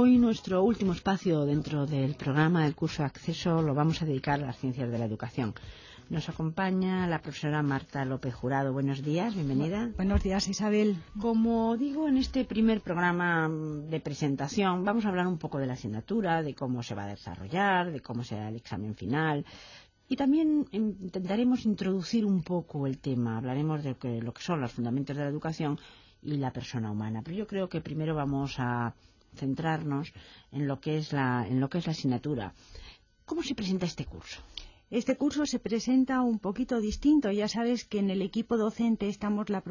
Hoy nuestro último espacio dentro del programa del curso de acceso lo vamos a dedicar a las ciencias de la educación. Nos acompaña la profesora Marta López Jurado. Buenos días, bienvenida. Buenos días, Isabel. Como digo, en este primer programa de presentación vamos a hablar un poco de la asignatura, de cómo se va a desarrollar, de cómo será el examen final. Y también intentaremos introducir un poco el tema. Hablaremos de lo que son los fundamentos de la educación y la persona humana. Pero yo creo que primero vamos a centrarnos en lo que es la asignatura. ¿Cómo se presenta este curso? Este curso se presenta un poquito distinto. Ya sabes que en el equipo docente estamos la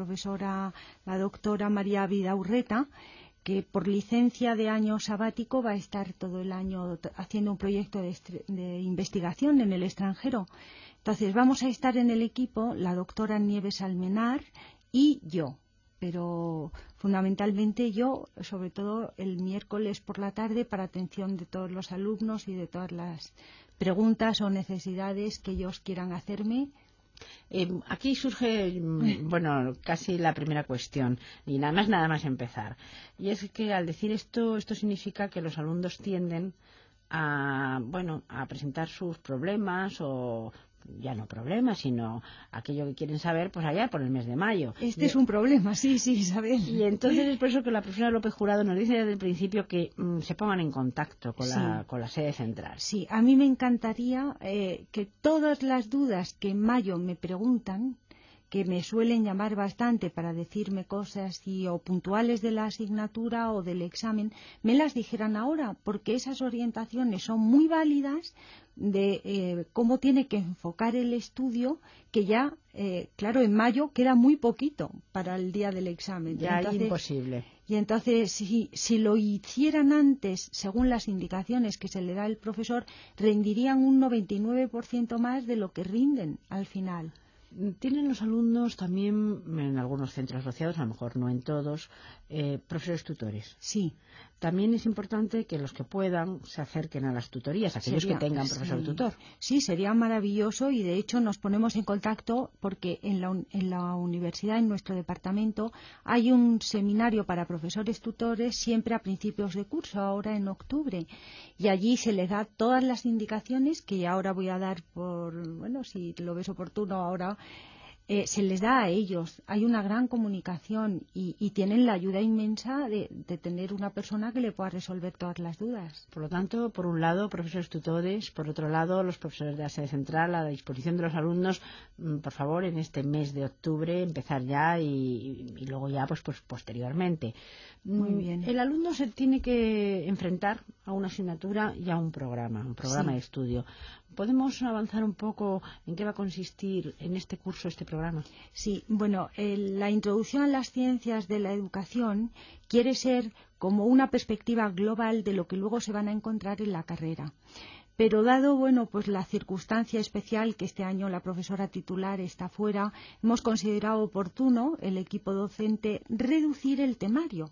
doctora María Vidaurreta, que por licencia de año sabático va a estar todo el año haciendo un proyecto de investigación en el extranjero. Entonces vamos a estar en el equipo la doctora Nieves Almenar y yo. Pero fundamentalmente yo, sobre todo el miércoles por la tarde, para atención de todos los alumnos y de todas las preguntas o necesidades que ellos quieran hacerme. Aquí surge, casi la primera cuestión, y nada más empezar. Y es que al decir esto significa que los alumnos tienden a presentar sus problemas o ya no problemas, sino aquello que quieren saber, pues allá por el mes de mayo. Es un problema, sí, Isabel. Y entonces es por eso que la profesora López Jurado nos dice desde el principio que se pongan en contacto con la sede central. Sí, a mí me encantaría que todas las dudas que en mayo me preguntan, que me suelen llamar bastante para decirme cosas o puntuales de la asignatura o del examen, me las dijeran ahora, porque esas orientaciones son muy válidas de cómo tiene que enfocar el estudio, que ya, claro, en mayo queda muy poquito para el día del examen. Ya es imposible. Y entonces, si lo hicieran antes, según las indicaciones que se le da al profesor, rendirían un 99% más de lo que rinden al final. Tienen los alumnos también, en algunos centros asociados, a lo mejor no en todos, profesores tutores. Sí. También es importante que los que puedan se acerquen a las tutorías, aquellos que tengan profesor tutor. Sí, sería maravilloso y de hecho nos ponemos en contacto porque en la universidad, en nuestro departamento, hay un seminario para profesores tutores siempre a principios de curso, ahora en octubre. Y allí se les da todas las indicaciones que ahora voy a dar si lo ves oportuno ahora. Se les da a ellos. Hay una gran comunicación y tienen la ayuda inmensa de tener una persona que le pueda resolver todas las dudas. Por lo tanto, por un lado, profesores tutores, por otro lado, los profesores de la sede central a la disposición de los alumnos. Por favor, en este mes de octubre empezar ya y luego ya pues posteriormente. Muy bien. El alumno se tiene que enfrentar a una asignatura y a un programa de estudio. ¿Podemos avanzar un poco en qué va a consistir en este curso, este programa? Sí, la introducción a las ciencias de la educación quiere ser como una perspectiva global de lo que luego se van a encontrar en la carrera. Pero dado, la circunstancia especial que este año la profesora titular está fuera, hemos considerado oportuno, el equipo docente, reducir el temario,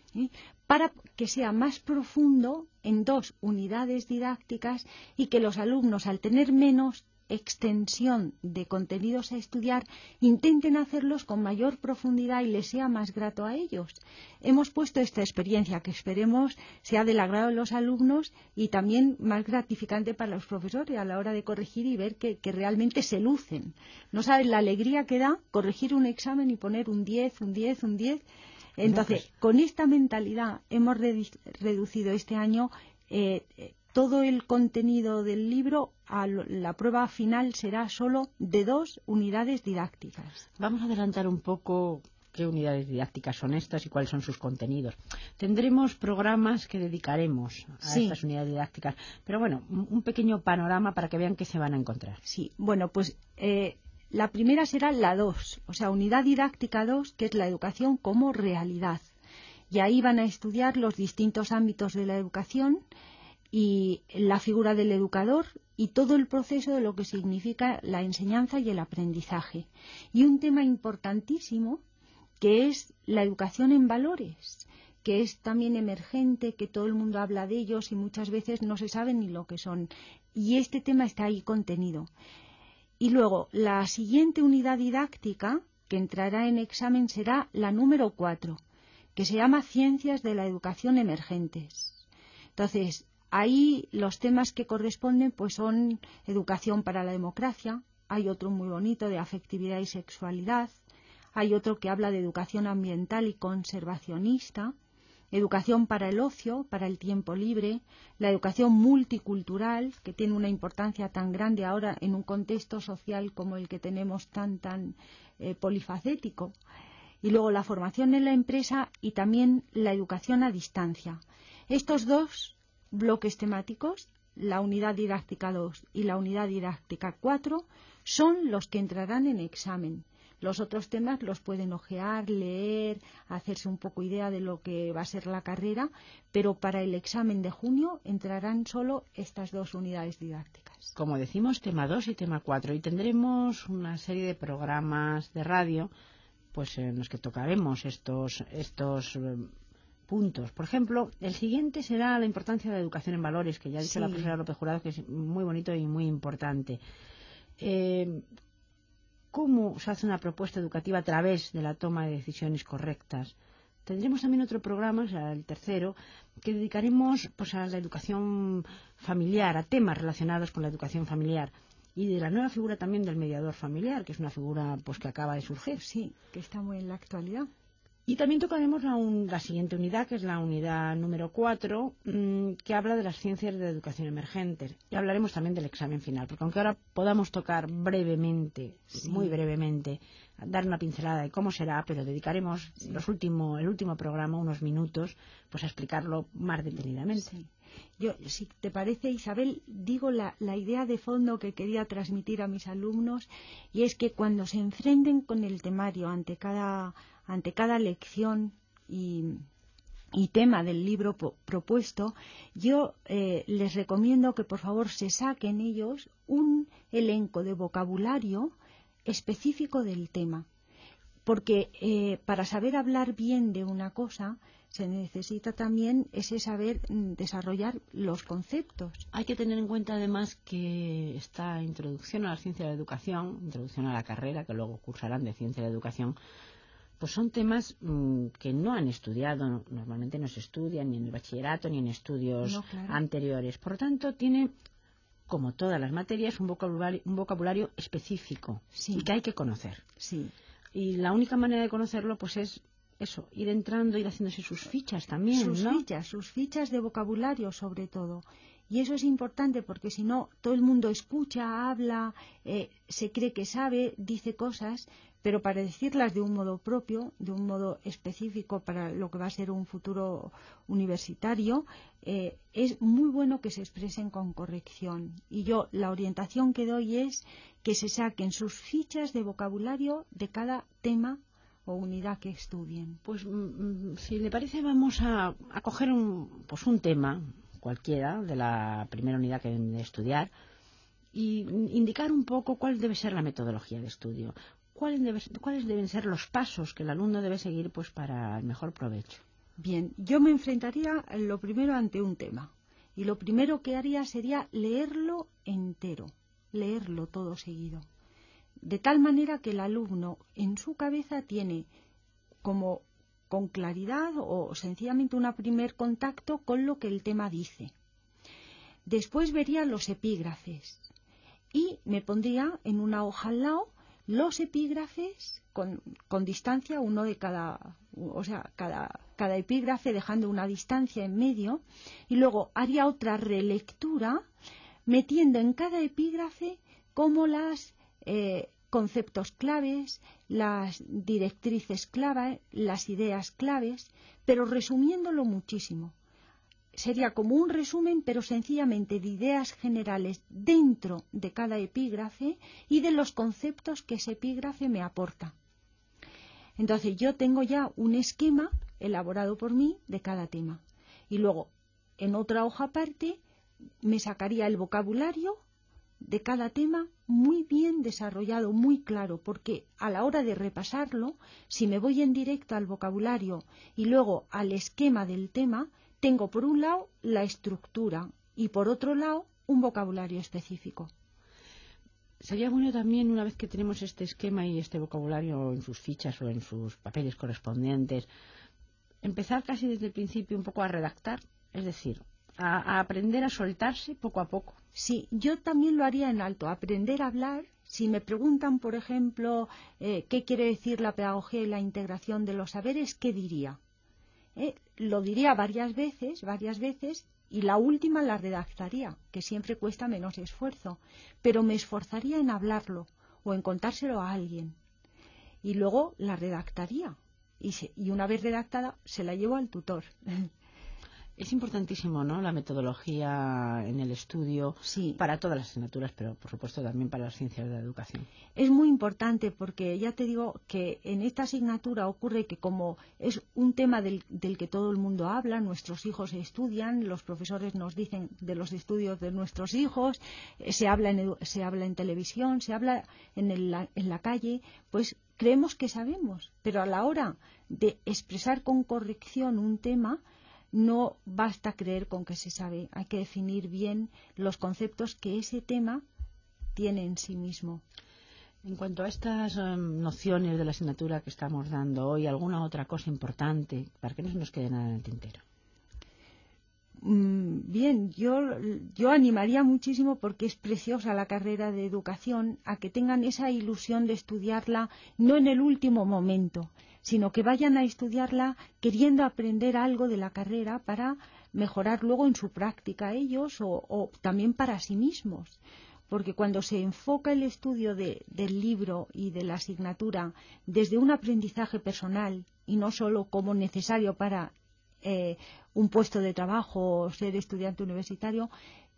para que sea más profundo en 2 unidades didácticas y que los alumnos, al tener menos extensión de contenidos a estudiar, intenten hacerlos con mayor profundidad y les sea más grato a ellos. Hemos puesto esta experiencia que esperemos sea del agrado de los alumnos y también más gratificante para los profesores a la hora de corregir y ver que realmente se lucen. No sabes la alegría que da corregir un examen y poner un 10, un 10, un 10. Entonces, con esta mentalidad hemos reducido este año todo el contenido del libro. La prueba final será solo de 2 unidades didácticas. Vamos a adelantar un poco qué unidades didácticas son estas y cuáles son sus contenidos. Tendremos programas que dedicaremos a estas unidades didácticas, pero un pequeño panorama para que vean qué se van a encontrar. Sí, la primera será la 2, o sea, unidad didáctica 2, que es la educación como realidad. Y ahí van a estudiar los distintos ámbitos de la educación y la figura del educador y todo el proceso de lo que significa la enseñanza y el aprendizaje. Y un tema importantísimo, que es la educación en valores, que es también emergente, que todo el mundo habla de ellos y muchas veces no se sabe ni lo que son. Y este tema está ahí contenido. Y luego, la siguiente unidad didáctica que entrará en examen será la número 4, que se llama Ciencias de la Educación Emergentes. Entonces, ahí los temas que corresponden pues son educación para la democracia, hay otro muy bonito de afectividad y sexualidad, hay otro que habla de educación ambiental y conservacionista, educación para el ocio, para el tiempo libre, la educación multicultural, que tiene una importancia tan grande ahora en un contexto social como el que tenemos tan polifacético, y luego la formación en la empresa y también la educación a distancia. Estos dos bloques temáticos, la unidad didáctica 2 y la unidad didáctica 4, son los que entrarán en examen. Los otros temas los pueden ojear, leer, hacerse un poco idea de lo que va a ser la carrera, pero para el examen de junio entrarán solo estas dos unidades didácticas. Como decimos, tema 2 y tema 4, y tendremos una serie de programas de radio pues en los que tocaremos estos puntos. Por ejemplo, el siguiente será la importancia de la educación en valores, que ya ha dicho la profesora López Jurado que es muy bonito y muy importante. ¿Cómo se hace una propuesta educativa a través de la toma de decisiones correctas? Tendremos también otro programa, o sea, el tercero, que dedicaremos pues a la educación familiar, a temas relacionados con la educación familiar. Y de la nueva figura también del mediador familiar, que es una figura pues que acaba de surgir. Sí, que está muy en la actualidad. Y también tocaremos la siguiente unidad, que es la unidad número 4, que habla de las ciencias de educación emergentes. Y hablaremos también del examen final, porque aunque ahora podamos tocar brevemente, muy brevemente, dar una pincelada de cómo será, pero dedicaremos el último programa, unos minutos, pues a explicarlo más detenidamente. Sí. Yo, si te parece, Isabel, digo la idea de fondo que quería transmitir a mis alumnos, y es que cuando se enfrenten con el temario ante cada lección y tema del libro propuesto, yo les recomiendo que por favor se saquen ellos un elenco de vocabulario específico del tema, porque para saber hablar bien de una cosa se necesita también ese saber desarrollar los conceptos. Hay que tener en cuenta además que esta introducción a la ciencia de la educación, introducción a la carrera, que luego cursarán de ciencia de la educación, pues son temas que no han estudiado, normalmente no se estudian ni en el bachillerato ni en estudios anteriores. Por lo tanto, tiene, como todas las materias, un vocabulario específico y que hay que conocer. Sí. Y la única manera de conocerlo pues es eso, ir entrando, ir haciéndose sus fichas también, sus fichas de vocabulario sobre todo. Y eso es importante porque si no, todo el mundo escucha, habla, se cree que sabe, dice cosas, pero para decirlas de un modo propio, de un modo específico para lo que va a ser un futuro universitario, es muy bueno que se expresen con corrección. Y yo la orientación que doy es que se saquen sus fichas de vocabulario de cada tema o unidad que estudien. Pues si le parece vamos a coger un tema cualquiera de la primera unidad que deben de estudiar y indicar un poco cuál debe ser la metodología de estudio, cuáles deben ser los pasos que el alumno debe seguir pues para el mejor provecho. Bien, yo me enfrentaría lo primero ante un tema y lo primero que haría sería leerlo entero, leerlo todo seguido. De tal manera que el alumno en su cabeza tiene como con claridad o sencillamente un primer contacto con lo que el tema dice. Después vería los epígrafes y me pondría en una hoja al lado los epígrafes con distancia, uno de cada, o sea, cada epígrafe dejando una distancia en medio, y luego haría otra relectura metiendo en cada epígrafe como las conceptos claves, las directrices clave, las ideas claves, pero resumiéndolo muchísimo. Sería como un resumen, pero sencillamente de ideas generales dentro de cada epígrafe y de los conceptos que ese epígrafe me aporta. Entonces yo tengo ya un esquema elaborado por mí de cada tema. Y luego, en otra hoja aparte, me sacaría el vocabulario de cada tema muy bien desarrollado, muy claro, porque a la hora de repasarlo, si me voy en directo al vocabulario y luego al esquema del tema, tengo por un lado la estructura y por otro lado un vocabulario específico. Sería bueno también, una vez que tenemos este esquema y este vocabulario en sus fichas o en sus papeles correspondientes, empezar casi desde el principio un poco a redactar, es decir, a aprender a soltarse poco a poco. Sí, yo también lo haría en alto, aprender a hablar. Si me preguntan, por ejemplo, qué quiere decir la pedagogía y la integración de los saberes, ¿qué diría? Lo diría varias veces, y la última la redactaría, que siempre cuesta menos esfuerzo, pero me esforzaría en hablarlo o en contárselo a alguien. Y luego la redactaría, y una vez redactada se la llevo al tutor. Es importantísimo, ¿no?, la metodología en el estudio, sí, para todas las asignaturas, pero por supuesto también para las ciencias de la educación. Es muy importante porque ya te digo que en esta asignatura ocurre que como es un tema del que todo el mundo habla, nuestros hijos estudian, los profesores nos dicen de los estudios de nuestros hijos, se habla en televisión, se habla en la calle, pues creemos que sabemos, pero a la hora de expresar con corrección un tema, no basta creer con que se sabe, hay que definir bien los conceptos que ese tema tiene en sí mismo. En cuanto a estas nociones de la asignatura que estamos dando hoy, ¿alguna otra cosa importante para que no se nos quede nada en el tintero? Bien, yo animaría muchísimo, porque es preciosa la carrera de educación, a que tengan esa ilusión de estudiarla no en el último momento, sino que vayan a estudiarla queriendo aprender algo de la carrera para mejorar luego en su práctica ellos o también para sí mismos. Porque cuando se enfoca el estudio del libro y de la asignatura desde un aprendizaje personal y no solo como necesario para un puesto de trabajo o ser estudiante universitario,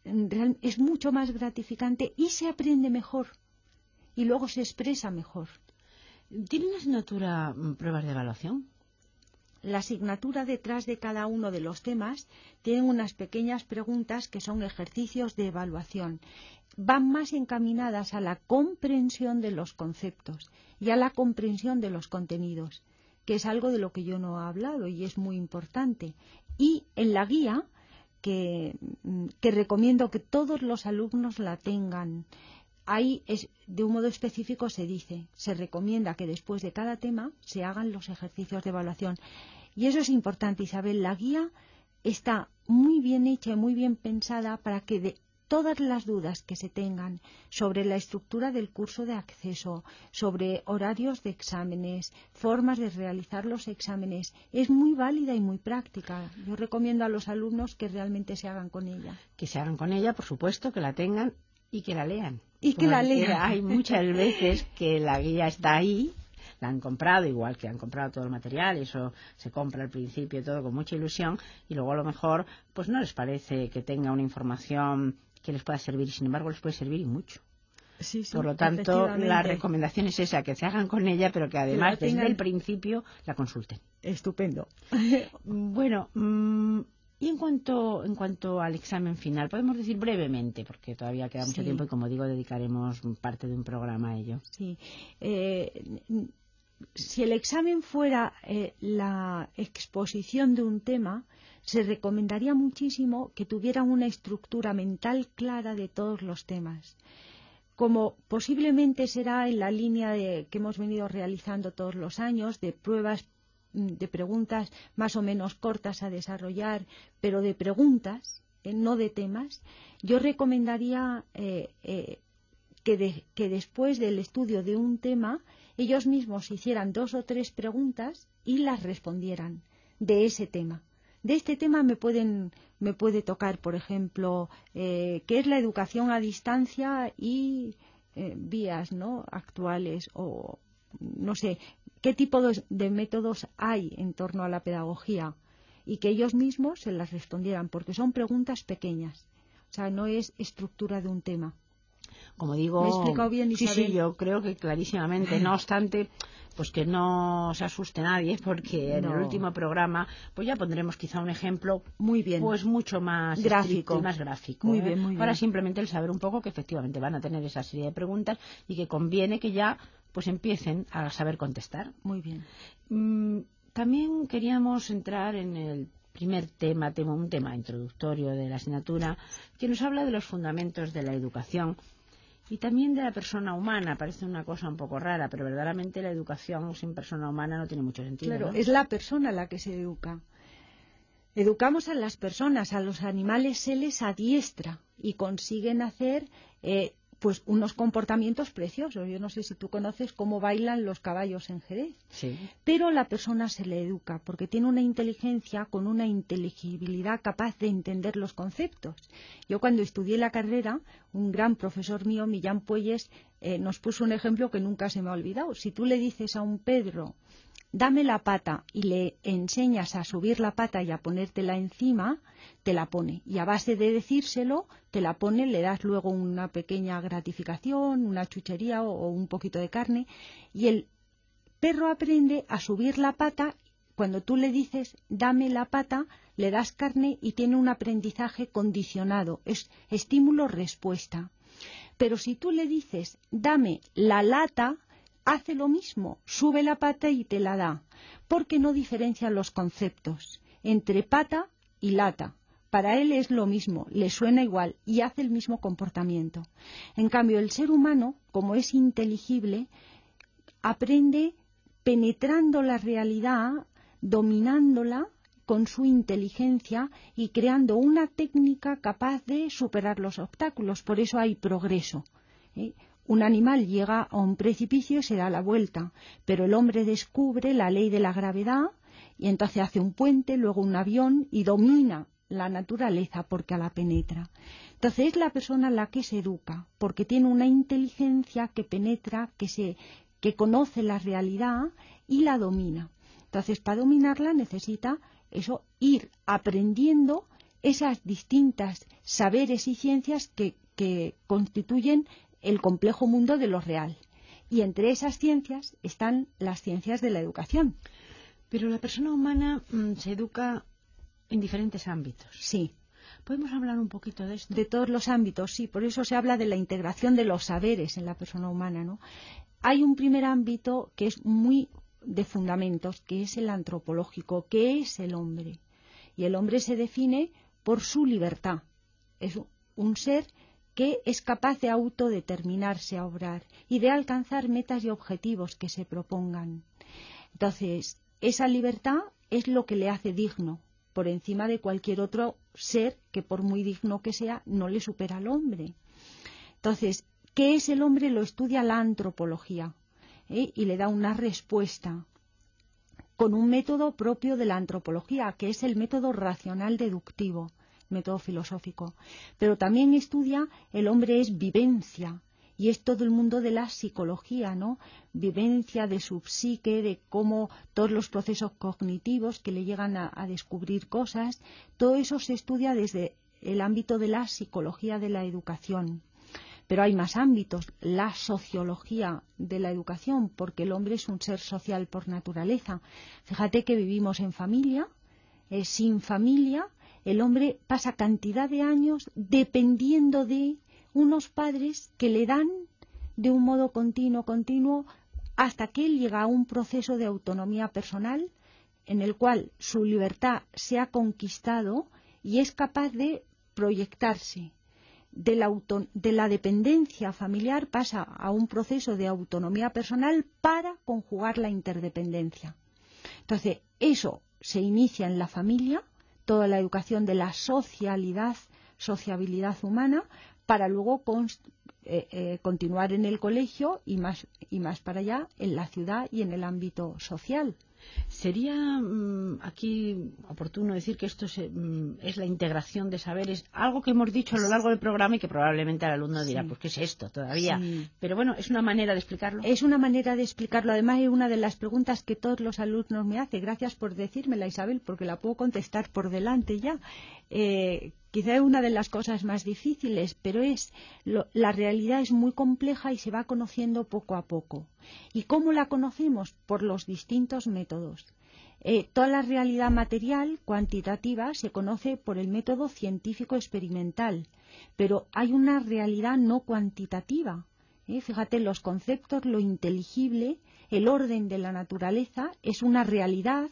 es mucho más gratificante y se aprende mejor y luego se expresa mejor. ¿Tiene una asignatura pruebas de evaluación? La asignatura, detrás de cada uno de los temas, tiene unas pequeñas preguntas que son ejercicios de evaluación. Van más encaminadas a la comprensión de los conceptos y a la comprensión de los contenidos, que es algo de lo que yo no he hablado y es muy importante. Y en la guía, que recomiendo que todos los alumnos la tengan, ahí de un modo específico se recomienda que después de cada tema se hagan los ejercicios de evaluación. Y eso es importante, Isabel. La guía está muy bien hecha y muy bien pensada para que de todas las dudas que se tengan sobre la estructura del curso de acceso, sobre horarios de exámenes, formas de realizar los exámenes, es muy válida y muy práctica. Yo recomiendo a los alumnos que realmente se hagan con ella. Que se hagan con ella, por supuesto, que la tengan y que la lean. Y que la lean. Hay muchas veces que la guía está ahí, la han comprado, igual que han comprado todo el material, y eso se compra al principio todo con mucha ilusión, y luego a lo mejor pues no les parece que tenga una información que les pueda servir, y sin embargo les puede servir y mucho. Sí, sí, por lo tanto, la recomendación es esa, que se hagan con ella, pero que además desde el principio la consulten. Estupendo. Bueno, y en cuanto al examen final, podemos decir brevemente, porque todavía queda mucho tiempo y, como digo, dedicaremos parte de un programa a ello. Sí. Si el examen fuera la exposición de un tema, se recomendaría muchísimo que tuvieran una estructura mental clara de todos los temas. Como posiblemente será en la línea que hemos venido realizando todos los años, de pruebas, de preguntas más o menos cortas a desarrollar, pero de preguntas, no de temas, yo recomendaría que después del estudio de un tema, ellos mismos hicieran 2 o 3 preguntas y las respondieran de ese tema. De este tema me puede tocar, por ejemplo, qué es la educación a distancia y vías, ¿no?, actuales, o no sé, qué tipo de métodos hay en torno a la pedagogía, y que ellos mismos se las respondieran, porque son preguntas pequeñas, o sea, no es estructura de un tema. Como digo, ¿me he explicado bien, Isabel? Sí, yo creo que clarísimamente. No obstante, pues que no se asuste nadie, porque en el último programa pues ya pondremos quizá un ejemplo muy bien, pues mucho más gráfico y más gráfico. Muy bien, muy Para bien. Simplemente el saber un poco que efectivamente van a tener esa serie de preguntas y que conviene que ya pues empiecen a saber contestar. Muy bien. También queríamos entrar en el primer tema, un tema introductorio de la asignatura, que nos habla de los fundamentos de la educación y también de la persona humana. Parece una cosa un poco rara, pero verdaderamente la educación sin persona humana no tiene mucho sentido. Claro, ¿no? Es la persona la que se educa. Educamos a las personas, a los animales se les adiestra y consiguen hacer pues unos comportamientos preciosos. Yo no sé si tú conoces cómo bailan los caballos en Jerez, Sí. pero a la persona se le educa porque tiene una inteligencia con una inteligibilidad capaz de entender los conceptos. Yo cuando estudié la carrera, un gran profesor mío, Millán Puelles, nos puso un ejemplo que nunca se me ha olvidado. Si tú le dices a un Pedro, dame la pata, y le enseñas a subir la pata y a ponértela encima, te la pone. Y a base de decírselo, te la pone, le das luego una pequeña gratificación, una chuchería o un poquito de carne, y el perro aprende a subir la pata. Cuando tú le dices, dame la pata, le das carne y tiene un aprendizaje condicionado, es estímulo-respuesta. Pero si tú le dices, dame la lata, hace lo mismo, sube la pata y te la da, porque no diferencia los conceptos entre pata y lata. Para él es lo mismo, le suena igual y hace el mismo comportamiento. En cambio, el ser humano, como es inteligible, aprende penetrando la realidad, dominándola con su inteligencia y creando una técnica capaz de superar los obstáculos. Por eso hay progreso. Un animal llega a un precipicio y se da la vuelta, pero el hombre descubre la ley de la gravedad y entonces hace un puente, luego un avión y domina la naturaleza porque la penetra. Entonces es la persona la que se educa, porque tiene una inteligencia que penetra, que conoce la realidad y la domina. Entonces, para dominarla necesita eso, ir aprendiendo esas distintas saberes y ciencias que constituyen el complejo mundo de lo real. Y entre esas ciencias están las ciencias de la educación. Pero la persona humana se educa en diferentes ámbitos. Sí. ¿Podemos hablar un poquito de esto? De todos los ámbitos, sí. Por eso se habla de la integración de los saberes en la persona humana, ¿no? Hay un primer ámbito que es muy de fundamentos, que es el antropológico, que es el hombre. Y el hombre se define por su libertad. Es un ser que es capaz de autodeterminarse a obrar y de alcanzar metas y objetivos que se propongan. Entonces, esa libertad es lo que le hace digno, por encima de cualquier otro ser que, por muy digno que sea, no le supera al hombre. Entonces, ¿qué es el hombre? Lo estudia la antropología, y le da una respuesta con un método propio de la antropología, que es el método racional deductivo, método filosófico. Pero también estudia el hombre es vivencia, y es todo el mundo de la psicología, ¿no? Vivencia de su psique, de cómo todos los procesos cognitivos que le llegan a descubrir cosas, todo eso se estudia desde el ámbito de la psicología de la educación. Pero hay más ámbitos, la sociología de la educación, porque el hombre es un ser social por naturaleza. Fíjate que vivimos en familia, sin familia, el hombre pasa cantidad de años dependiendo de unos padres que le dan de un modo continuo, hasta que él llega a un proceso de autonomía personal en el cual su libertad se ha conquistado y es capaz de proyectarse. De la dependencia familiar pasa a un proceso de autonomía personal para conjugar la interdependencia. Entonces, eso se inicia en la familia, toda la educación de la sociabilidad humana, para luego continuar en el colegio y más para allá en la ciudad y en el ámbito social. Sería aquí oportuno decir que esto es la integración de saberes, algo que hemos dicho a lo largo del programa y que probablemente el alumno dirá, pues ¿qué es esto todavía? Sí. Pero bueno, es una manera de explicarlo. Es una manera de explicarlo. Además, es una de las preguntas que todos los alumnos me hacen. Gracias por decírmela, Isabel, porque la puedo contestar por delante ya. Quizá es una de las cosas más difíciles, pero la realidad es muy compleja y se va conociendo poco a poco. ¿Y cómo la conocemos? Por los distintos métodos. Toda la realidad material, cuantitativa, se conoce por el método científico experimental, pero hay una realidad no cuantitativa. Fíjate, los conceptos, lo inteligible, el orden de la naturaleza es una realidad.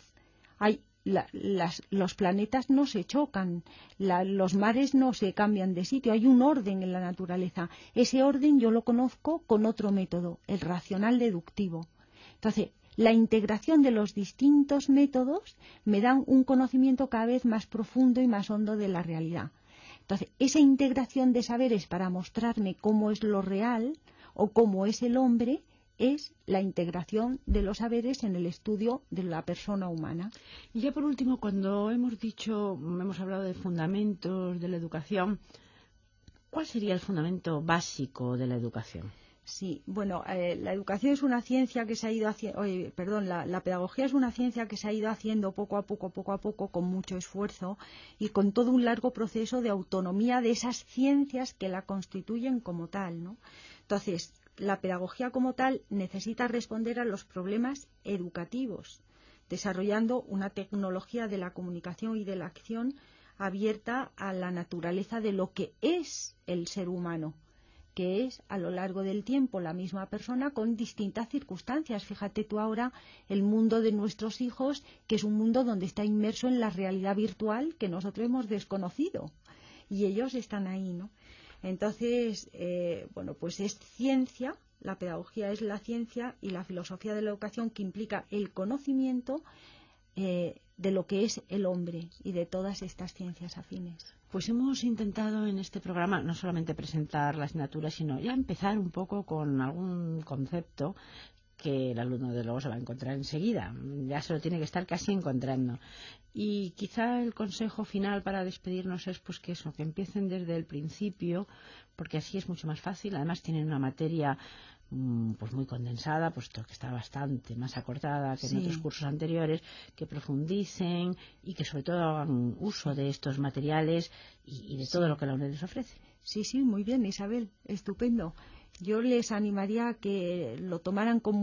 Los planetas no se chocan, los mares no se cambian de sitio, hay un orden en la naturaleza. Ese orden yo lo conozco con otro método, el racional deductivo. Entonces, la integración de los distintos métodos me dan un conocimiento cada vez más profundo y más hondo de la realidad. Entonces, esa integración de saberes para mostrarme cómo es lo real o cómo es el hombre es la integración de los saberes en el estudio de la persona humana. Y ya por último, cuando hemos hablado de fundamentos de la educación, ¿cuál sería el fundamento básico de la educación? Sí, bueno, la educación es una ciencia que se ha ido haciendo, la pedagogía es una ciencia que se ha ido haciendo poco a poco, con mucho esfuerzo y con todo un largo proceso de autonomía de esas ciencias que la constituyen como tal, ¿no? Entonces, la pedagogía como tal necesita responder a los problemas educativos, desarrollando una tecnología de la comunicación y de la acción abierta a la naturaleza de lo que es el ser humano, que es a lo largo del tiempo la misma persona con distintas circunstancias. Fíjate tú ahora el mundo de nuestros hijos, que es un mundo donde está inmerso en la realidad virtual que nosotros hemos desconocido y ellos están ahí, ¿no? Entonces, pues es ciencia, la pedagogía es la ciencia y la filosofía de la educación que implica el conocimiento de lo que es el hombre y de todas estas ciencias afines. Pues hemos intentado en este programa no solamente presentar la asignatura, sino ya empezar un poco con algún concepto que el alumno de luego se va a encontrar enseguida, ya se lo tiene que estar casi encontrando. Y quizá el consejo final para despedirnos es pues que empiecen desde el principio, porque así es mucho más fácil. Además tienen una materia pues muy condensada, puesto que está bastante más acortada que en otros cursos anteriores, que profundicen y que sobre todo hagan uso de estos materiales y de todo lo que la UNED les ofrece. Sí, muy bien, Isabel, estupendo. Yo les animaría a que lo tomaran con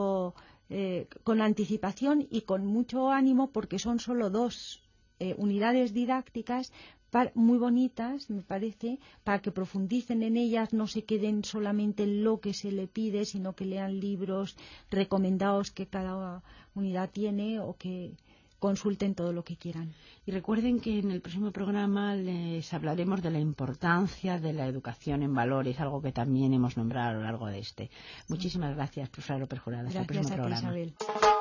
con anticipación y con mucho ánimo, porque son solo 2 unidades didácticas muy bonitas, me parece, para que profundicen en ellas, no se queden solamente en lo que se le pide, sino que lean libros recomendados que cada unidad tiene o que consulten todo lo que quieran. Y recuerden que en el próximo programa les hablaremos de la importancia de la educación en valores, algo que también hemos nombrado a lo largo de este. Muchísimas gracias, profesora López Jurado. Hasta el próximo programa. Gracias a ti, Isabel.